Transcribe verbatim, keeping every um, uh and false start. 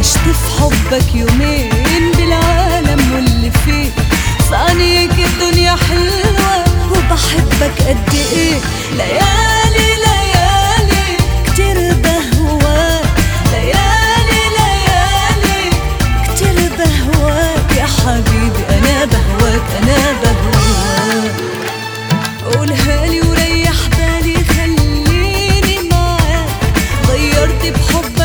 عشت في حبك يومين بالعالم واللي فيه، في عينيك الدنيا حلوة وبحبك قد ايه. ليالي ليالي كتير بهواك، ليالي ليالي كتير بهواك يا حبيبي، انا بهواك انا بهواك. قولها لي وريح بالي خليني معاك، غيرت بحب